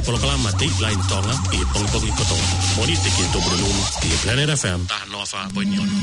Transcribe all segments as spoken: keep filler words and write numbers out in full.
polokalama Dateline Tonga i pongpong i kotonga. Moni te ki to brululu i Planet F M ta no fa poinion.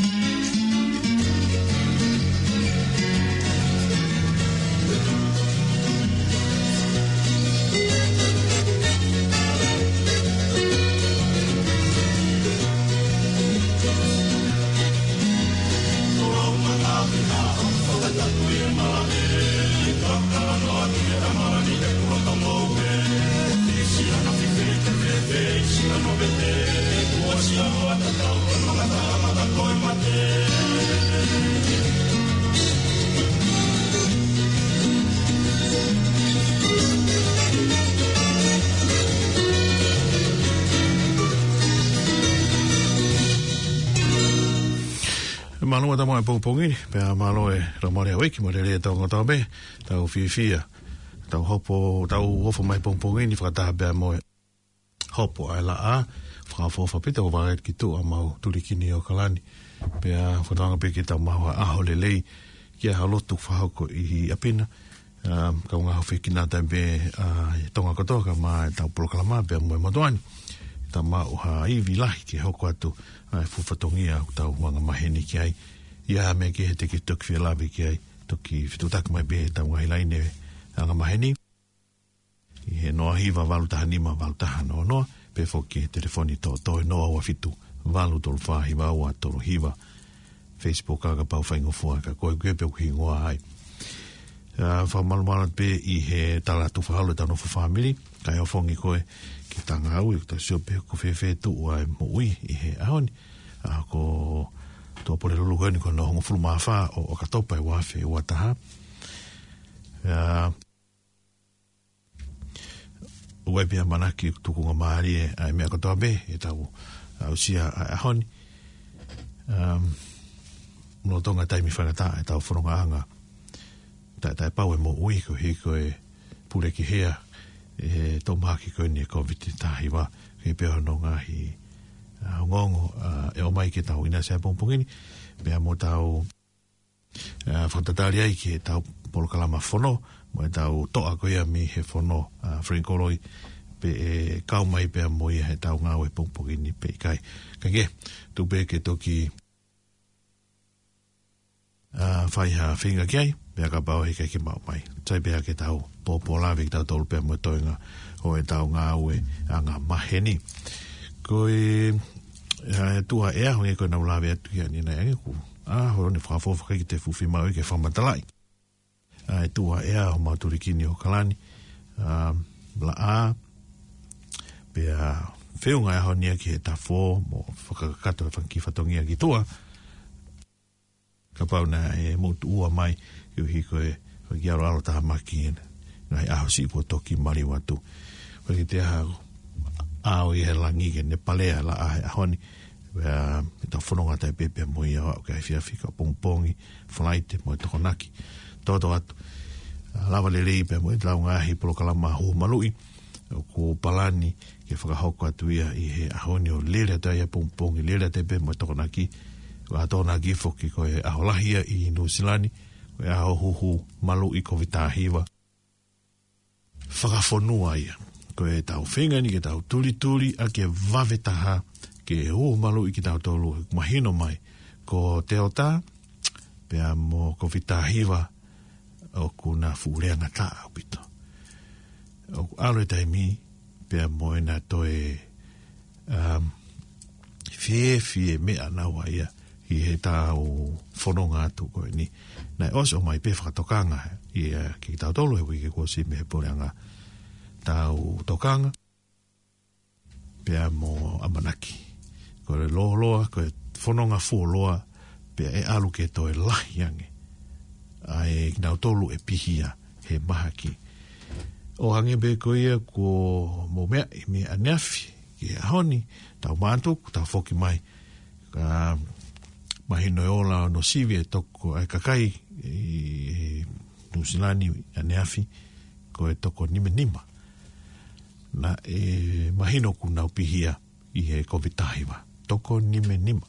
Malo ta mai pongpongi pe malo e ra mare wiki mo le ta ngota be ta fifia ta hopo ta hopo mai pongpongi ni frata be mo hopo ala a fra fo fa pita o va ki tu ama tu likini o kalani pe a frata be ki ta ma a holele ki a lotu fa ko i apina ka nga ho fiki na ta be a tonga ko toka ma ta proklama be mo motoani ta ma o ha i vilahi ki hoko atu ai fufatongia ta wanga maheni ki ai ia me ki he te ki tuk whilawi ki ai toki whitutak mai be ta ngai laine anga maheni i he noa hiva walu taha nima walu taha noa noa pe foki he telefoni to to noa ua fitu walu tolu wha hiva ua tolu hiva Facebook aga pau whaingo fua ka koe koe pe uki ngoa ai wha malu malu pe i he talatu whahalu tano fu family kai o fongi koe ki tanga au i ta siope ko fefe tu ai mo ui i he aoni a ko to pole lu gani ko no hongo fulu mafa o ka topa e wafe wa taha ya ue pia manaki tuku nga maari e ai mea kotoa be e tau au sia a honi um no tonga taimi whanata e tau whanonga anga tai tai pau e mo ui ko hiko e pule ki hea e tō maki koe ni COVID tahi wa ki pēho no ngahi uh, ngongo uh, e o mai ki tau ina sea pongpongini mea mo tau uh, whantatari ai ki tau polokalama whono mo e tau toa koea mi he whono uh, Frankoloi pe e kau mai pēa mo ia he tau ngau e pongpongini pe kai kange tu pe ke toki uh, whai ha whinga ki ai mea ka pao he kai ki mau mai tai pēa ke tau popo lawe ki tau tolu pēa mo toinga o e tau ngā ue a ngā maheni. Koe uh, tua ea hongi koe nau lawe atu kia ni nei ku a horo ni whakafofa ki te fufi mau i ke whamatalai. Uh, tua ea ho maturikini o kalani uh, la a pēa whiunga e honia ki he tafo mo whakakato e whanki whatongia ki tua ka pau na e motu ua mai i uhi koe ki aro alo taha maki ena ngai aho si po toki mari watu waki te aha ao i he langi ke ne palea la ahe ahoni wea me tau whanonga tai pepe mo i au kai whiawhika pongpongi whanaite mo i tokonaki toto atu lava le rei pe mo i tau ngahi polokalama hu malui o ko palani ke whakahoko atu ia i he ahoni o lere tai a pongpongi lere tai pe mo i tokonaki wa tokonaki foki ko e aho lahia i Nusilani wea aho huhu malui ko vitahiwa whakafonua ia. Ko e tau whengani, ke tau tuli tuli, a ke wawetaha, ke o malu i ki tau tolu, mahino mai, ko te o tā, pea mo ko vitahiwa, o kuna fureanga tā au pito. O alo e taimi, pea mo e na toe, um, fie fie mea naua ia, i he tau whanonga atu koe ni. Nai oso mai pe whakatokanga, i uh, ki tau tolu e wiki kua si me he poreanga tau tokanga, pea mo amanaki. Ko le loa loa, ko e whanonga fua loa, pea e alu ke toi lahi ange. Ai nau tolu e pihia he mahaki. O hange be ko ia ko mo mea i me aneafi, ki e ahoni, tau mātuk, tau foki mai, ka mahino e ola no sivi e toko e kakai e Nusilani aneafi, ko e toko nime nima. Na e mahino ku nau pihia i he kovitahiwa, toko nime nima.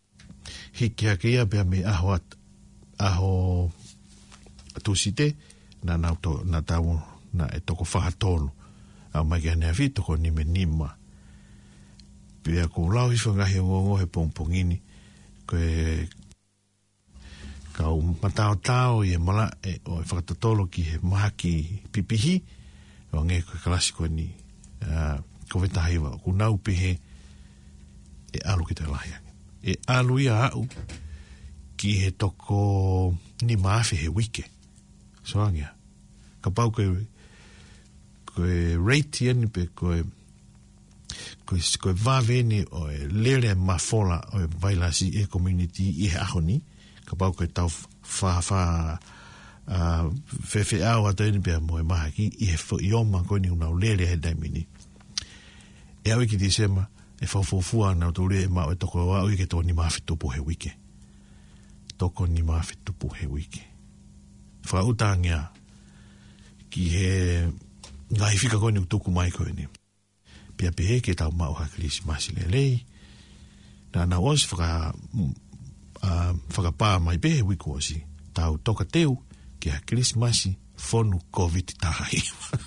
Hiki hake ia bea me aho, at, aho tusite, na na to na tau na e toko whahatolo au mai kia nea vito ko nime nima pia ko lau hifa ngahi ngongo he pongpongini ko e kau matao tao i e mala e o e whakatotolo ki he mahaki pipihi o nge ko klasiko ni uh, ko vetahiwa ko nau pihe e alu ki te lahi e alu ia au ki he toko ni maafi he wike so angia ka pau koe koe reiti ani pe koe koe koe vaveni o e lere mafola o e vailasi e community i he ahoni ka pau koe tau wha wha uh, whewhe au ato eni pe mo e mahaki i he fo ioma koe ni unau lere he daimini e au iki di sema e whawhofua na tō rea e mao e toko au i ke tō ni maafi tupu he wike toko ni maafi tupu he wike whautangia ki he ngai fika koe ni utuku mai koe ni pia pehe ke tau mao ha krisi masi le lei na na osi whaka uh, whakapā mai pehe wiko osi tau toka teu ki ha krisi masi whonu COVID tahai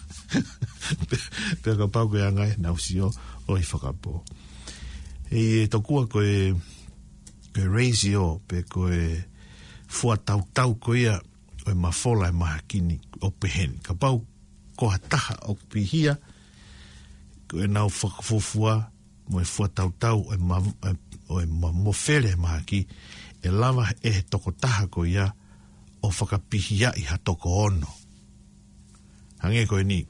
pia ka pau koe angai na usi o oi whakapo e tokua koe koe reisi o pe koe fua tau tau koe ia o e mafola e mahakini o pehen ka pau koha taha o pihia ko e nau whakafofua mo e fua tau tau o e, ma, o e ma, mofere e mahaki e lava e he toko taha ko ia o whakapihia i ha toko ono hange koe ni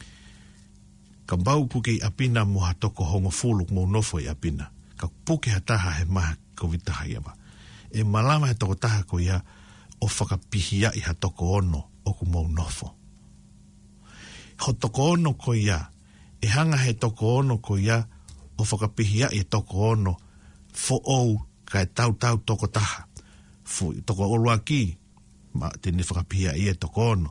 ka bau kuke i apina mo ha toko hongo fulu mo nofo i apina ka puke ha taha he maha COVID taha ia ba e malama he toko taha ko ia o whakapihia i ha toko ono o ku mau nofo. Ho toko ono ko ia, e hanga he toko ono ko ia o whakapihia i toko ono fo ou ka e tau tau toko taha. Fo toko olua ki, ma tene whakapihia i e toko ono.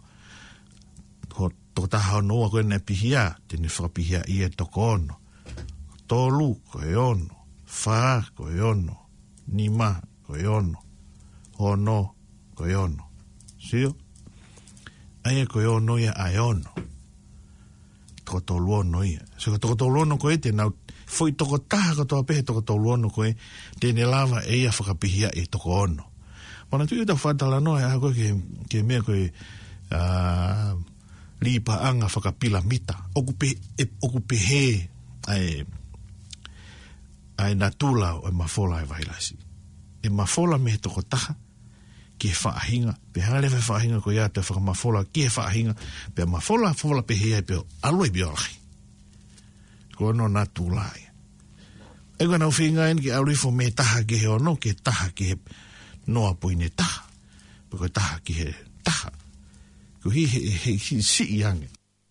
Ho toko taha ono ua koe ne pihia, tene whakapihia i e toko ono. Tolu ko e ono, wha ko e ono, nima ko e ono, ono ko e ono. Sio? Aia ko e ono ia ai ono. Toko tolu ono ia. So toko tolu ono ko e te nau, foi toko taha ko toa pehe toko tolu ono ko e, tene lava e ia whakapihia i toko ono. Mana tu i ta whatala no, e ako ke, ke mea ko e, uh, lipa anga whakapila mita. Oku pe, e, oku pehe, ai, ai natula o e mafola e vailasi. E mafola me toko taha, ki e whaahinga, pe hale wha whaahinga ko ia te whakamafola, ki e whaahinga, pe mafola fola pe hea pe aloi biolahi. Ko no natula ia. E kua nau whinga en ki aurifo me taha ki he ono, ki he taha ki he noa poine taha. Pe koe taha ki he taha. Ko hi he, he, he si i ange.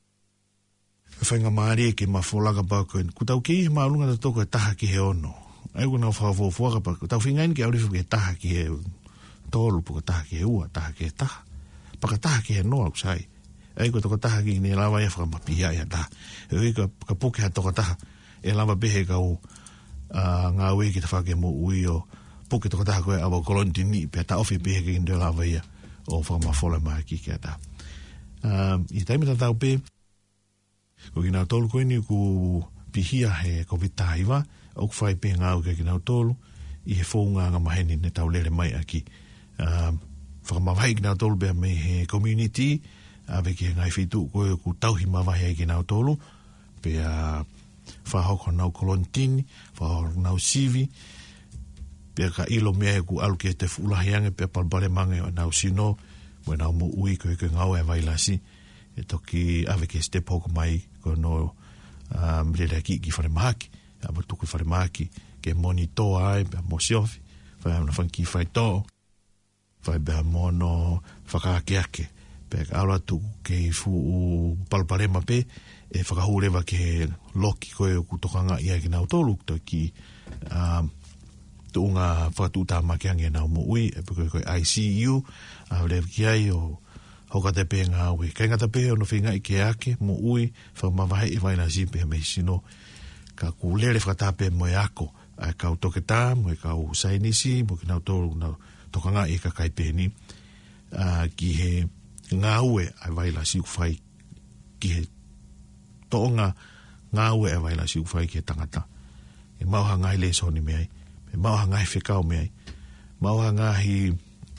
Whainga maari e ki mafolaga pa koe, ku tau ki he maunga ta toko e taha ki he ono. E kua nau whaafofuaga pa koe, tau whinga en ki aurifo ki he taha ki he tolu, puka taha ki he ua, taha ki he taha. Paka taha ki he noa kusai. E kua toko taha ki ne lawa ia whakamapihia ia taha. E kua ka puke ha toko taha, e lawa behe kau uh, ngā ui ki ta whake mo ui o puke toko taha koe awa kolonti ni, pe ta ofi behe ki nde lawa ia o whakamafola maa ki kia taha. Um, I taimi ta tau pe, ko ki nau tolu koe ni ku pihia he COVID tahiwa, o ku whai pe ngā uke ki nau tolu, i he fōunga ngā maheni ne tau lere mai aki. Um, whakamawhai ki nau tolu bea me he community, ave ki he ngai whitu koe ku tauhi mawahai ki nau tolu, bea whahoko nau kolontini, whahoko nau sivi, bea ka ilo mea he ku alu ki te fuulahiange, bea palbare mange o nau sino, mo nau mo ui koe koe ngau e vailasi, e toki ave ki step hoko mai ko no um, rere ki ki whare mahaki, ava tuku whare mahaki, ke moni toa ai, bea mo siofi, whai amna whanki whai tō, whai bea mono whakaake ake, bea ka aura tuku ke fu u palparema pe, e whakahurewa ke loki koe o kutokanga ia ki nau tolu, to ki um, tu unga whakatuta makiange nau mo ui, e pe koe I C U, a lewa ki ai o hoka te pe ngā ui. Kai ngata pe o no whinga i ke ake, mo ui, whakamawahe i waina zipe he mehi sino, ka kulere whakatape mo e ako, a kau toke tā, mo e kau sainisi, mo ki nau tōru nau tokanga i ka kai pēni, uh, ki he ngā ue ai waila siu whai ki he toonga ngā ue ai waila siu whai ki he tangata. E mauha ngai le soni meai, e mauha ngai whekau meai, mauha ngahi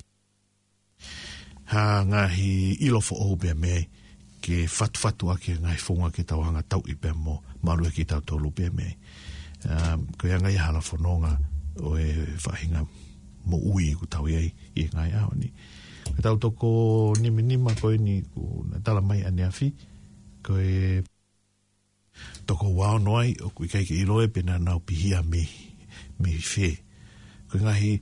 ha ngahi ilofo o bea meai, ke fatu fatu ake ngai whonga ke tauhanga tau i bea mo, maru e ki tau tolu bea meai. Um, ko ia ngai hala whanonga o e whahinga mo ui ku tau iei i ngai ao ni. Ko tau toko nimi nima koe ni ku na tala mai ane awhi, ko e toko wao noai o ku i kai ke iroe pena nau pihia me, me whe. Ko ngahi,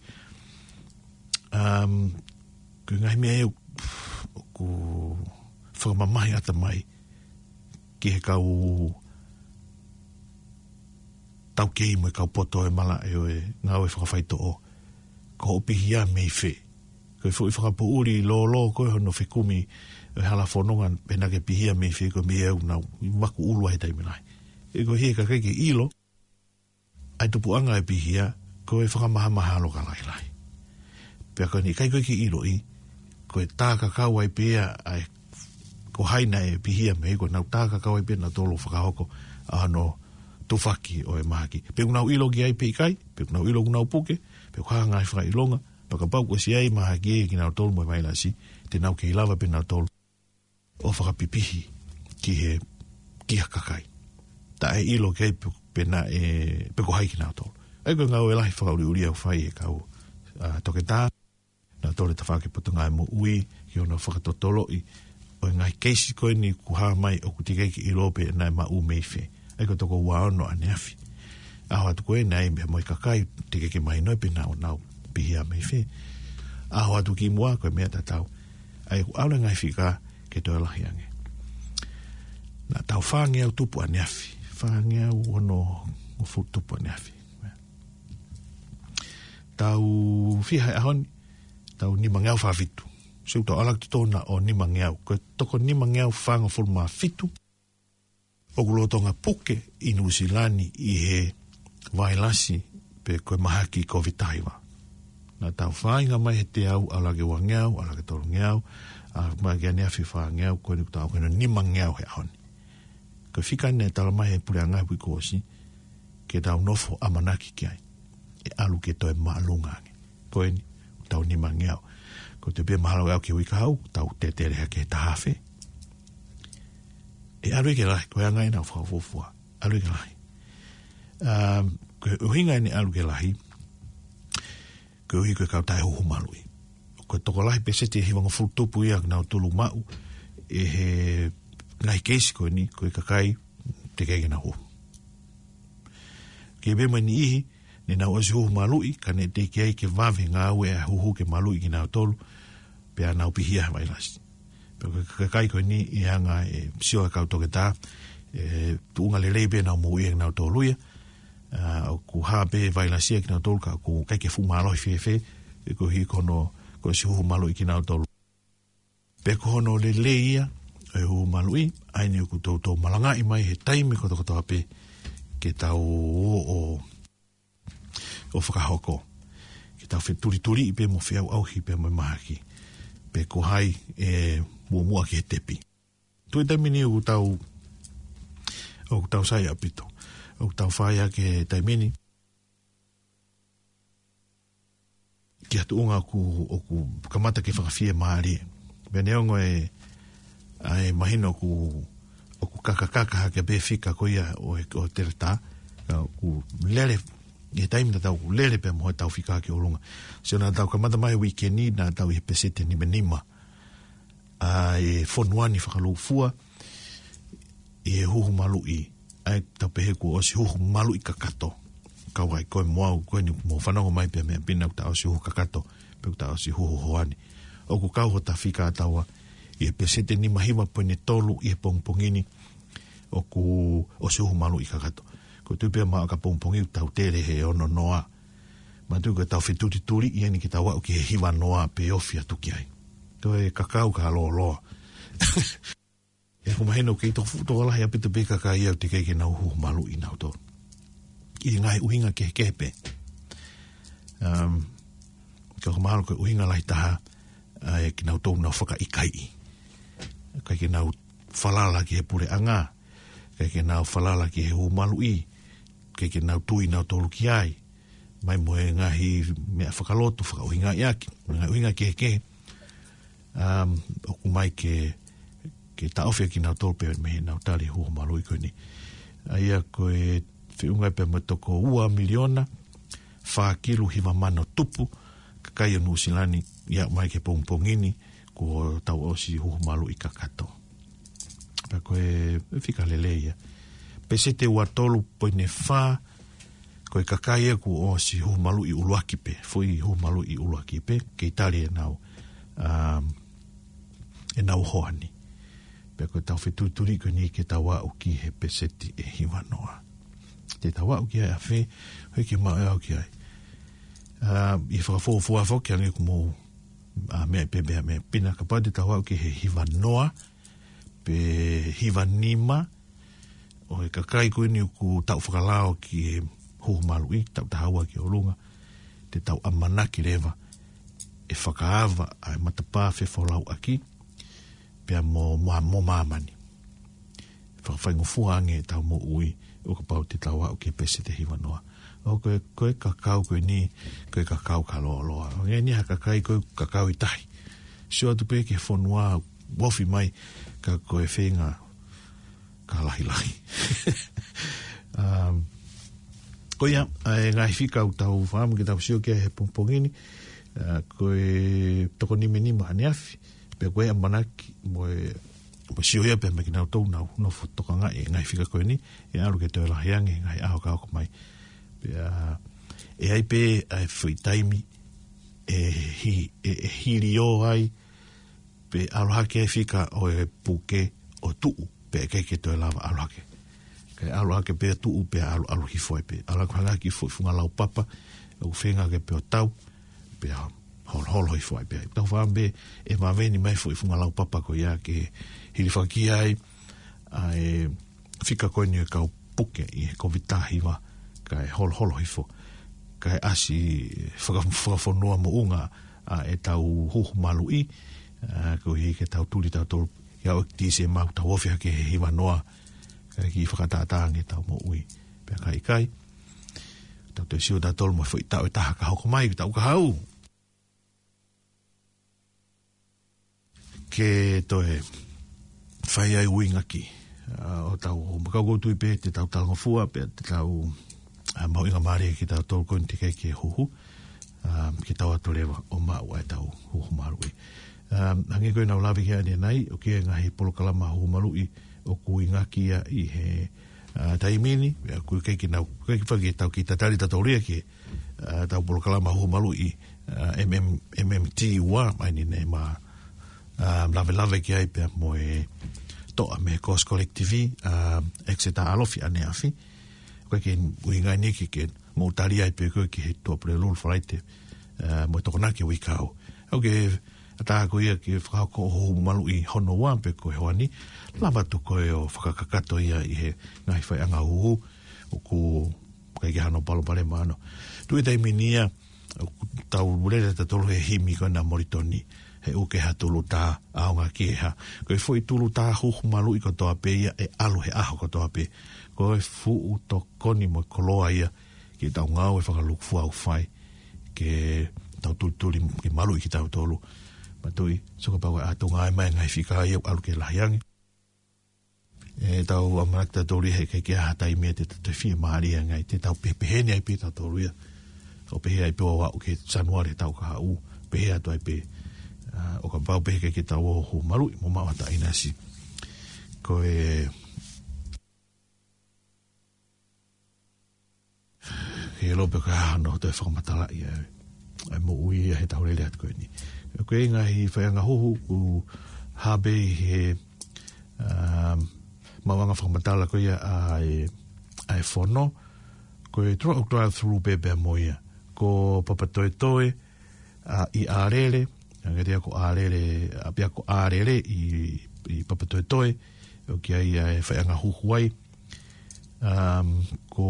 um, ko ngahi mea e ku whakamamahi ata mai ki he kau tau kei mo e kau poto e mala e o e ngau e whakawhaito o ko opihia me whe. Ko e fwoi whakapuuri lo lo koe hono whekumi e hala whanonga pena ke pihia me whe ko me au na waku ulua he taiminai. E ko hie ka kei ke ilo ai tupu anga e pihia ko e whakamaha maha lo ka lai lai. Pea ko ni kai koe ke ilo i ko e tā kakau ai pia ai ko haina e pihia me ko nau tā kakau ai pia na tolo whakahoko a no tufaki o e mahaki. Pe unau ilo ki ai pe ikai, pe unau ilo unau puke, pe kuhanga ai whaka ilonga, paka pau kwa si ai mahaki e ki nau tolu mo e maila si, te nau ke ilawa pe nau tolu o whakapipihi ki he kia kakai. Ta e ilo ki ai pe na e, pe kuhai ki nau tolu. Ai ko ngau e lahi whakauri uri au whai e kau uh, toke tā, nau tolu ta whake patunga e mo ui, ki ono whakatotolo i, o e ngai keisi koe ni kuha mai o kutikai ki ilo pe na e ma u meife. Ai ko toko waono ane afi. Aho atu koe nei mea moi kakai teke ke mai noi pe nao nao pihia mei whi. Aho atu ki mua koe mea tatau. Ai ku aule ngai whika ke toi lahi ange. Na tau whaange au tupu ane afi. Whaange au ono o fu tupu ane afi. Tau whihai ahoni. Tau nima ngeau whaafitu. Seu tau alak tutona o nima ngeau. Koe toko nima ngeau whaanga fulma fitu. O kulotonga puke i Nusilani i he vailasi pe koe mahaki kovitaiwa. Na tau whainga mai he te au alage wa ngeau, alage tolu ngeau, a mai kia nea whiwha ngeau, koe ni kutau koe nima ngeau he ahoni. Koe whika ne tala mai he pulea ngai pui kōsi, ke tau nofo amanaki kiai, e alu ke toe maalungange. Koe ni kutau nima ngeau. Koe te pia mahalo au ke wika hau, tau te tere hake he tahawhi. E alu ke lahi, koe angai nau whakafofua. Alu ke lahi. Um, koe uhinga ni alu ke lahi, koe uhi koe kau tae hoho malui. Koe toko lahi pesete e hiwanga futupu ia nau tulu mau, e he ngai keisi koe ni, koe kakai te kege na hoho. Ke bema ni ihi, ni nau asi hoho malui, ka ne te kiai ke vave ngā ue a hoho ke malui ki nau tolu, pe a nau pihia mai lasi. Kakai koe ni i hanga e sio e kau toke tā, e tuunga le leibe nau mou i e nau tōluia, o ku hape vai la sia ki nau tōlu ka ku kai ke fu malo i whewhe, e ko hi kono, kono si huhu malo i ki nau tōlu. Pe kono le leia, e huhu malo i, aini o ku tō tō malanga i mai he taime ko toko toa pe, ke tau o, o, o whakahoko. Ke tau whe turi turi i pe mo whiau auhi pe mo mahaki. Pe ko hai e mua mua ki he tepi. Tui taimini o tau o tau sai apito. O tau whaia ke taimini. Ki atu unga ku, o ku kamata ke whakawhia maari. Bene ongo e ai mahino ku o ku kakakaka hake be whika ko ia o, o tereta. O ku lere e taimina tau ku lere pe moe tau whika hake o lunga. So na tau kamata mai wikeni na tau i pesete ni menima. A e fonuani whakalou fua e huhu malu i ai tau pehe ku o si huhu malu i kakato kau ai koe moau koe ni mo whanongo mai pia mea pina uta o si huhu kakato pe uta o si huhu hoani o ku kau ho ta whika ataua i e pesete ni mahima po ne tolu i e pongpongini o ku o si huhu malu i kakato ko tu pia maa ka pongpongi tau tere he ono noa ma tu ka tau whetuti turi i eni ki tau wau ki he hiwa noa pe ofia tuki ai to e kakau ka loa loa. E ko maheno ke to futo la ya pete be kaka ia te ke na hu malu i nau to. I ngai uhinga ke kepe. Um ko malu ko uhinga lai taha e ki nau to na foka i kai. kai ke nau falala ki he pure anga, kai ke nau falala ki he humalu i, kai ke nau tui nau tolu ki ai, mai mo e ngahi mea whakalotu, whakauhinga i aki, whakauhinga ki he ke, um, oku mai ke, ke taofia ki nau tolu pe me nau tali humalu i koe ni. Aia koe whiungai pe matoko ua miliona, whakilu hiwa mano tupu, kakai anu silani, ia mai ke pongpongini, ko tau osi humalu i kakato. Pa koe whika leleia. Pese te ua tolu poine wha, koe kakai e ku osi humalu i uluaki pe, fui humalu i uluaki pe, ke itali e nau, um, e nau hoani. Pa koe tau whetuturi koe ni ke tau au ki he peseti e hiwanoa. Te tau au ki ai a whi, hoi ki mau au ki ai. Uh, I whakafofua whoki ange ku mou a mea pe mea mea pina ka pāti tau au ki he hiwa noa pe hiwa nima o e kakai koe ni ku tau whakalao ki he huhumalu i tau tahaua ki orunga te tau amanaki rewa e whakaava a e matapā whewholau aki pia mo moa mo mamani whakawhaingo fua ange tau mo ui o ka pau te tau au ki pese te hiwa noa o koe, koe kakau koe ni, koe kakau ka loa loa. O nge ni ha kakai koe kakau i tahi. Sio atu pe ke whanua wofi mai ka koe whenga ka lahi lahi. um, koe ia, e ngai whikau tau whaamu ki tau sio kia he pongpongini, uh, koe toko nime nima ane afi, pe koe amanaki moe mo sio ia pe me ki nau tau nau, no toka ngai, ngai whika koe ni, e alu ke toi lahi ange, ngai aho ka oko mai. Uh, e ai pe ai fui taimi e hi e, e hiri o ai pe aloha ke fika o e puke o tuu pe ke ke to lava aloha ke ke aloha ke pe tuu pe alo alo hi foi pe ala kanga ki foi funga lau papa o fenga ke pe o tau pe hol hol hi foi pe tau fambe e ma veni mai foi funga lau papa ko ia ke hiri faki ai ai fika ko ni ka puke i ko vitahi va kai hol holo hifo kai asi whakafonua mo unga a e tau huhu malu i ko hi ke tau tuli tau tolu ia o ti se mau tau ofia ke he hiwa noa kai ki whakatatangi tau mo ui pia kai kai tau te sio tau tolu mo fwoi tau e taha ka hoko mai tau ka hau ke toe whai ai ui ngaki o tau makau koutu i pe te tau talangofua pe te tau Uh, mau inga maare ki tau tolu koe te kei ki huhu um, ki tau atu rewa o maa ua e tau huhu marui um, hangi koe nau lawi kia ane nai o kia ngahi polokalama huhu marui o kui ngaki ia i he uh, taimini kui kei ki nau kei ki whaki tau ki tatari tatau ria ki uh, tau polokalama huhu marui uh, M M T ua mai ni ne ma um, lawe lawe ki ai pia mo e toa me Coast Collective uh, Exeter alofi ane afi koe ke uingai niki ke mō tari ai pe koe ki he tua pere lulu whalaite uh, mo e tokonaki ui kau. Au ke ataha koe ia ke whakako ho malu i hono wā pe koe hoani, lama tu koe o whakakakato ia i he ngahi whai anga uhu o ku kai ke hano palo pare maano. Tu e taiminia tau urere ta tolu he himi koe na moritoni he uke ha tulu tā aonga ki ha. Koe fwoi tulu tā huhu malu i kotoa pe ia e alu he aho kotoa pe koe fuu to koni mo koloa ia ki tau ngau e whakaluku fua au whai ke tau tulituli ki malu i ki tau tolu matui soka pau e ato ngai mai ngai whika ia alu ke lahiangi e tau amanak ta tolu he ke kia hatai mea te te whia maari ngai te tau peheni ai pe tau tolu ia o pehe ai pe o wau ke sanuare tau ka hau pehe atu ai pe o ka pau pehe ke ke tau o ho malu i mo mawata inasi koe ke lope ka hano te whakamatala i ai mo ui he tau lele atu koe ni. Koe inga hi whaianga hohu u habe he um, mawanga whakamatala koe ia ai, ai whono koe tura o drive through bebe mo ia ko papatoe toe uh, i ārere angaria ko ārere apia ko ārere i, i papatoe toe o ki ai ai whaianga hohu ai um, ko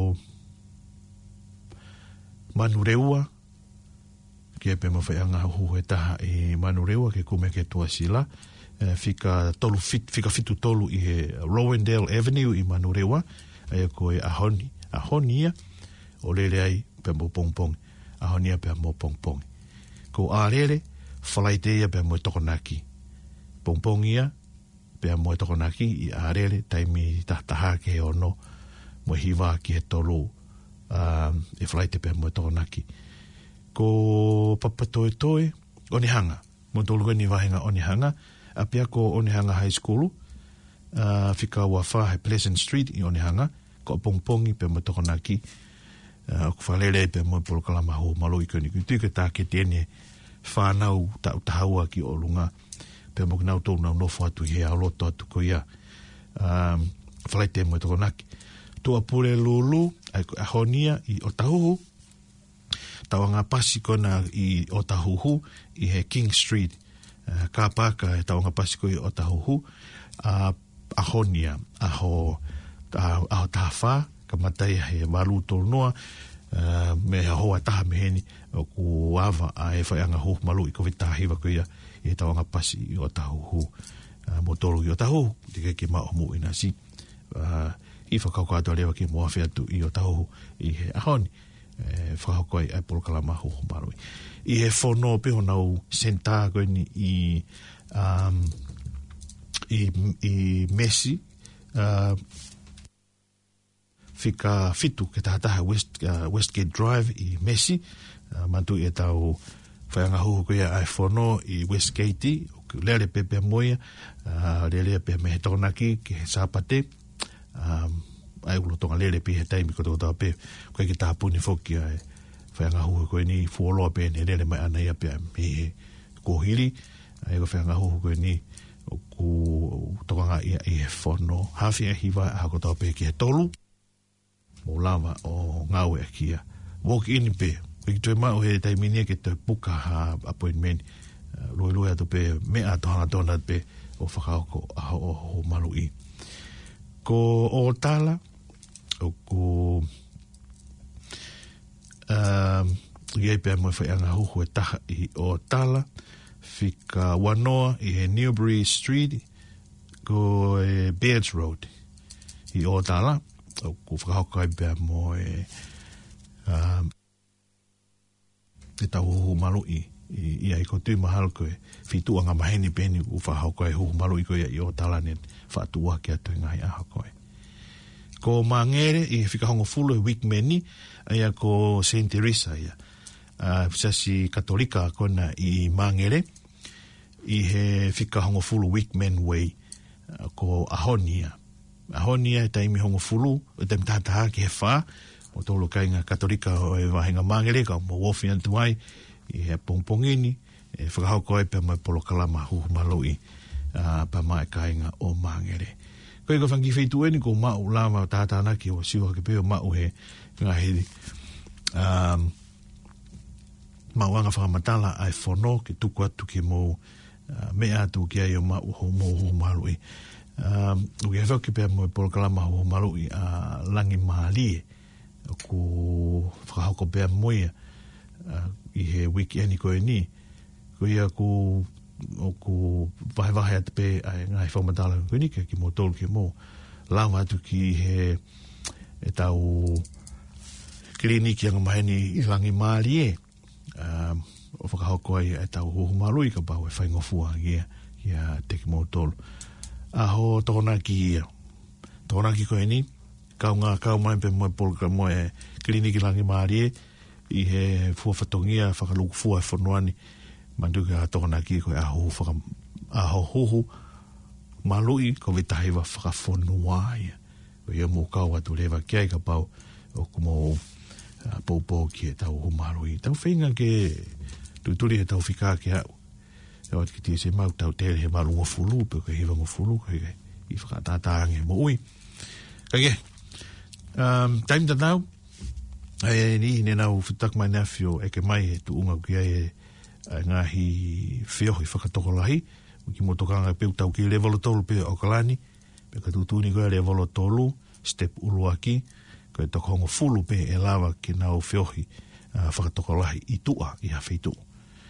manureua ke pe mawhaianga hu he taha e manureua ke kume ke tua sila uh, fika tolu fit, fika fitu tolu i he Rowendale Avenue i Manurewa, ai ko e ahoni, ahonia, o lele ai pe mo pongpong, ahonia pe mo pongpong. Ko arere, whalaiteia pe mo tokonaki. Pongpongia, pe mo tokonaki i arere, taimi tahtaha ke ono, mo hiwa ki he tolu, um, e whalaite pe mo tokonaki. Ko papatoe toe, Onehanga, mo tolu ni wahenga Onehanga, a pia ko Onehanga High School, uh, fika wafa he Pleasant Street i Onehanga, ko pongpongi pe mo tokonaki, uh, ko whalele pe mo polokalama ho malo i koni, kutu ke tā ke tēne whānau ta utahaua ki o lunga, pe mo kinau tōu nau nofo atu he aloto atu ko ia, um, whalaite mo tokonaki. Tua pure lulu, ai ko ahonia i Otahuhu, tawanga pasi kona i Otahuhu, i he King Street, uh, ka paka e tawanga pasi ko i Otahuhu, a uh, ahonia, aho, aho tahawha, ka matai he walu tōnoa, uh, me ha hoa taha meheni, o ku awa a e whaianga ho malu i ko vitahiwa ko ia, i he tawanga pasi i Otahuhu, uh, mo tolu i Otahuhu, tika ke mao mo ina si, uh, i whakaukato lewa ki mua whiatu i Otahuhu, i he ahoni, e whakaukai ai polokalama ho malu. I he whono peho nau senta koe ni i, um, i, i Messi, uh, fika fitu ke tahataha West, uh, Westgate Drive i Messi, uh, mantu e tau whaianga huhu koe ai whono i Westgate, lere pepe moia, uh, lere pepe mehe tonaki ke he sāpate, um, ai ulo tonga lere pe he taimi ko tō pe, koe ki tā puni whoki ai whaianga huhu koe ni fuoloa pe ne lere mai ana ia pe me he kohiri, ai ko whaianga huhu koe ni o ku tokanga ia i he whono, hawhi a hiwa a ko tō pe ki he tolu, o lava o ngau e kia. Walk in pe, ki toi mau he taiminia ke toi puka ha appointment, uh, loi loi atu pe mea tohana tona pe o whakaoko a o ho malu i. Ko o tala, o ko um, iei pe mo whaianga huhu e taha i o tala, fika wanoa i he Newbury Street, ko e Beards Road i o tala, o ko whakahokai pia mo e um, e tau huhu malu i i ai ko tui mahal koe fitu anga maheni peni u whahakokai huhu malu i koe i o talanen whaatua ki atu ngai aha koe. Ko mangere i he whikahongo fulu e Wigmeni aia ko Saint Teresa ia uh, sasi katolika kona i mangere i he whikahongo fulu Wigmen Way uh, ko Ahonia Ahonia e taimi hongo fulu, o taimi tahataha ki he wha, o tolo kainga katolika o e wahenga mangere, ka mo wofi antu ai, i he pongpongini, e whakahauko ai pe mai polokalama huhu maloi, uh, pa mai kainga o mangere. Koe ka whangi whaitu eni ko mau lama o tātāna ki o siwa ke peo mau he ngā he um, mau anga whakamatala ai whono ke tuku atu ki mo uh, mea atu ki ai o mau ho mo huhu maloi. Um, o ke whaki pia mo e polokalama ho maru i a uh, langi mahalie o ku whakahoko pia moia uh, i he wiki ani koe ni ko ia ku o ku vahe vahe atu pe ai ngai whamatala koe ni ki mo tolu ki mo lawa atu ki he e tau kliniki anga maheni i langi mahalie um, o whakahoko ai e tau hohu maru i ka pau e whaingofua ia ia teki mo tolu aho tōna ki ia. Tōna ki koe ni, kau ngā kau mai pe moe polka moe kliniki langi maarie, i he fuawhatongia whakaluku fua e whanuani, manduka a tōna ki koe aho whaka, aho huhu, malui ko vitahiwa whakawhanua ia. Ko ia mō kau atu lewa kia i ka pau, o kumo uh, pōpō ki e tau hu malui. Tau whenga ke tuturi he tau whikaa ki au. E o te se mau tau tere he maru ngofulu, pe ka hewa ngofulu, ka i whakatātāngi mo ui. Ka ke, um, taim tatau, e ni ne nau whitak mai nafio e ke mai e tu unga ki ai e ngahi whiohi whakatokolahi, ki mo tokanga peu tau ki le volotolu pe o kalani, pe ka tutuni koe le volotolu, step uluaki, ko e tokongo fulu pe e lawa ki nau whiohi uh, whakatokolahi i tua i hawhitu.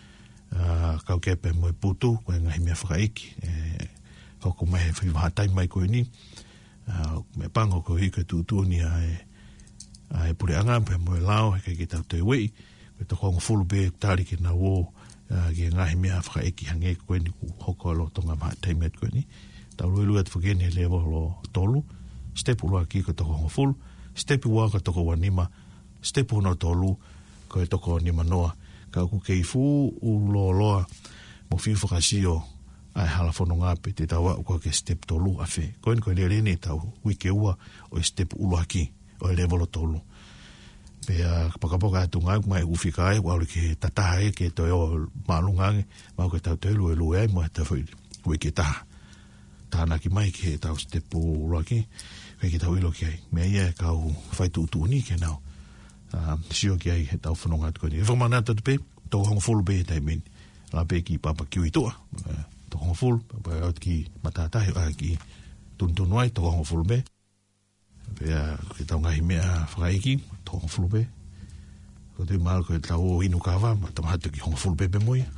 uh, kau kepe mo putu, koe ngahi mea whakaiki, e, hoko mai he whiwahatai mai koe ni, uh, me pango ko hiko tūtua ni ai, ai pure anga, pe mo e lao, he kei ki tau te wei, koe to kongo fulu be tari ki na wō, uh, ki ngahi mea whakaiki hange koe ni ku hoko alo tonga mahatai mea koe ni, tau rui lua te whakeni he lewa lo tolu, step ulua ki ko toko kongo fulu, step ua ko toko wanima, step uno tolu, ko e toko ni manoa, ka ku kei fu u loa loa, mo fiu whakasio, ai hala whono ngape, te tawa ko ke step tolu a whi. Ko en ko e rene tau, wike ua, o e step ulua ki, o e level o tolu. Pea, pakapoka atu ngai, mai ufika ai, wau ke tataha e, ke toi o maalungange, mau ke tau telu e lue ai, mo e tau wike taha. Tāna ki mai ke tau step ulua ki, kai ki tau ilo ki ai. Mea ia e kau whaitu utu ni ke nao. Uh, sio ki ai he tau whanonga atu koni. E whamana atu pe, tō hongo fulu pe he tai meni. La pe ki papa kiwi toa. Uh, tō hongo fulu, papa out ki matatahi, uh, ki tuntunuai, tō hongo fulu pe. Pea, ke tau ngahi mea whakaiki, tō hongo fulu pe. Ko te maal ko e tau inu kawa, ma tamahatu ki hongo fulu pe pe moi.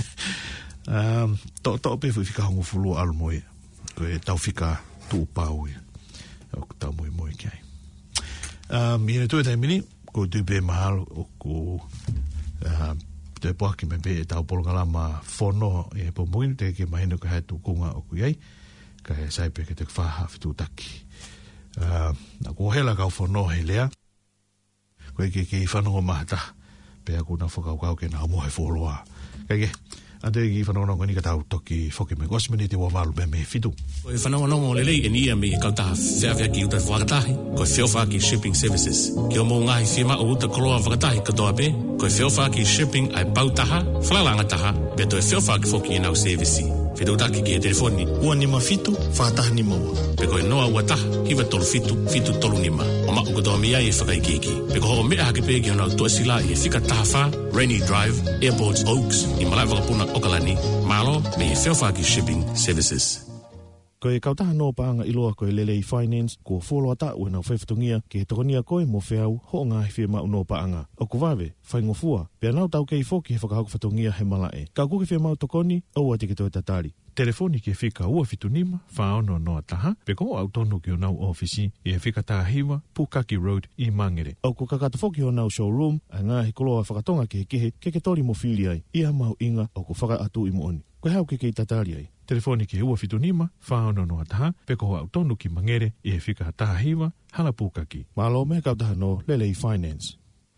um, tō tō pe fui whika hongo fulu alu moi. Ko e tau whika tū pāu ia. O tau moi moi ki ai. Um, Ine tue tai mini, ko tu pe mahalo o ko uh, te poaki me pe e tau polgalama whono e pompoinu te ke mahino ka hatu kunga o kui ai ka he saipe ke te whaha fitu taki uh, na ko hela kau whono he lea koe ke ke i whanongo mahata pe aku na whakaukau ke na amohe wholoa kage ante ki whanongo ni ka tau toki whoki me gosmeni te wawalu me me fitu Koe whanongo lelei e nia me kautaha whiawhia ki uta whakatahi, koe whiawha ki shipping services. Ki o mō ngahi whima o uta koloa whakatahi katoa pe, koe whiawha ki shipping ai pautaha, whalalanga taha, pe toi whiawha ki whoki e nau service. Whitautaki ki e telefoni. Ua nima fitu, whakataha nima ua. Pe koe noa ua taha, hiwa tolu fitu, fitu tolu nima. O mako katoa mea e whakaikiki. Pe ko ho mea hake pe ki honau tua sila i e whika taha wha, Rainy Drive, Airports Oaks, i malai wakapuna Okalani, malo me e whiawha ki shipping services. Ko e kautaha no paanga iloa ko e lelei finance, ko wholoa ta ue nau whaifutungia, ke he tokonia koe mo whiau, ho ngā he whiema uno paanga. O ko wawe, whaingofua, pia nau tau kei whoki he whakahaku whatungia he malae. Ka kuke whiema utokoni, aua tike toi tatari. Telefoni ki e whika ua fitunima, whaono noa taha, pe ko au tonu ki o nau ofisi, i e whika taha hiwa, Pukaki Road, i Mangere. Au ko kakata whoki o nau showroom, a ngā he koloa whakatonga ki he kehe, ke ke tori mo whili ai, i ha mau inga, au ko whaka atu i mo oni. Ko hau ke kei tatari ai. Telefoni ki ua fitunima, whaono noa taha, pe ko au tonu ki Mangere, i e whika taha hiwa, hala Pukaki. Malo me kautaha no Lelei Finance.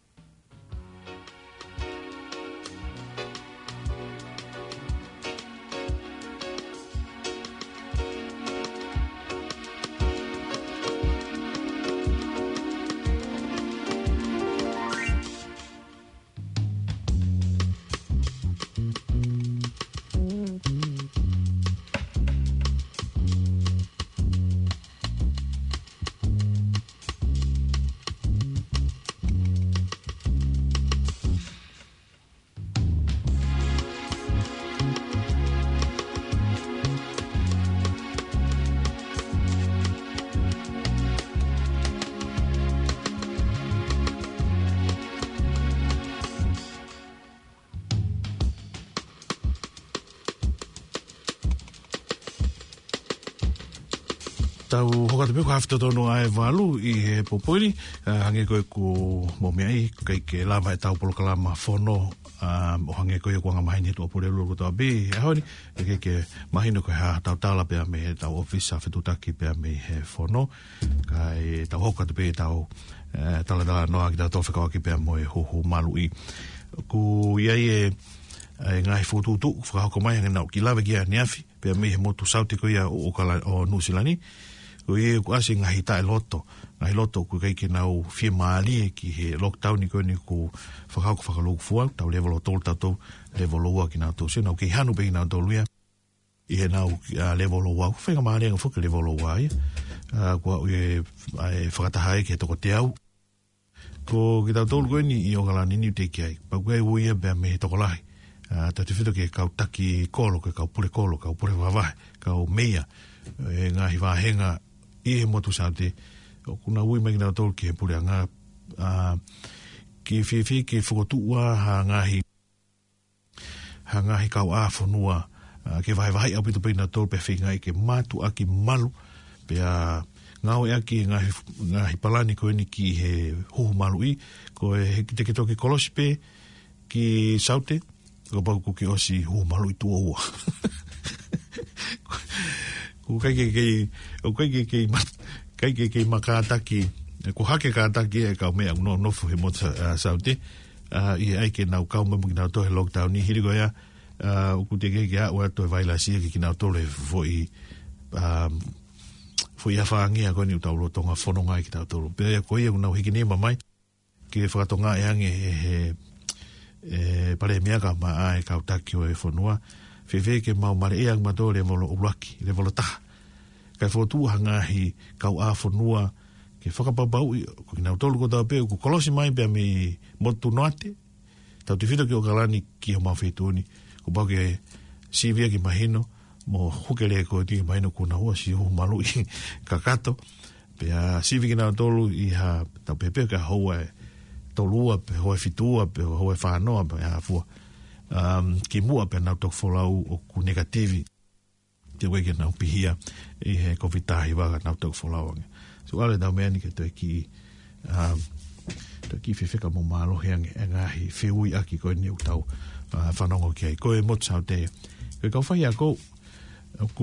Tau hokata me ko hafta tono ai walu i he popoini, uh, hange koe ko momeai, kai ke lama e tau polokalama whono, um, o hange koe ko ngā mahini tu opore lulu toa be, he haoni, e ke ke mahino koe ha tau tala pia me he tau office a whetutaki pia me he whono, kai tau hokata pe tau uh, tala tala noa ki tau tōwhekawaki pia mo e hoho malu i. Ko iai e e ngai fotutu, whakahoko mai hange nau ki lawe ki a niafi, pia me he motu sauti ko ia o, o Nusilani, ko ie ko ase ngahi tae loto, ngahi loto ko kai ki nau fie maali e ki he lockdown i koe ni ko whakahoko whakalogu fua, tau level o tolu tau level o ua ki nau tōse, nau ki hanu pe ki nau tolu ia, i he nau uh, level o ua, whenga maali anga whuka level o ua ia, uh, kua ue whakatahae ki he toko te au, ko ki tau tolu koe ni i o galani ni te ki ai, pa koe uia bea me he toko lahi, uh, tau te whito ke kau taki kolo, ke kau pule kolo, kau pule wawahe, kau meia, e ngahi wahenga, i he motu saute, o kuna ui mai ngā tolu ki he pure a ngā, uh, ki whiwhi, ki whakotua ha ngahi, hanga he kau a whanua, uh, ke vai vai au pitu pina tolu pe whinga i ke matu aki malu, pe a ngau e aki ngahi, ngahi palani koe ni ki he huhu malu i, ko e te ke toke kolosi pe, ki saute, ko pau ko ki osi huhu malu i tua ua. Ko kai ke kei, o kai ke kei, kai ke kei makataki, ko hake kataki e kau mea no nofu he mota uh, saute, uh, i ai ke nau kau mamu ki nau tohe lockdown ni hiri goia, uh, uku te ke ke a ua toi vaila sia ki ki nau tole foi, um, foi a whaangia koe ni utau rotonga whanonga i ki tau tolu. Pea ia koe ia unau hiki nema mai, ke whakatonga e ange he, he, he pare miaka ma ae kau taki o e whanua, whewhe ke mau mare eang mato le molo uraki, le molo taha. Kai whotu hanga hi kau a whanua, ke whakapapau i, ko ki nau tolu ko tau peo, ko kolosi mai pia mi motu noate, tau te whito ki o kalani ki o mawhetuni, ko pau ke sivia ki mahino, mo hukele ko ti mahino ko na hua si hu malu i kakato, pia sivi ki nau tolu i ha tau pepe ka hoa e tolua, pe hoa fitua, pe hoa whanoa, pe ha fua. Um, ki mua pe nau tok wholau o ku negativi, te weke nau pihia i he kowitahi waga nau tok wholau ange. So ale nau mea ni ke toi ki um, toi ki whiwhika mo malo heange e ngahi whiui aki koe ni utau uh, whanongo ki ai. Koe motsau te, koe kau whai a kou ku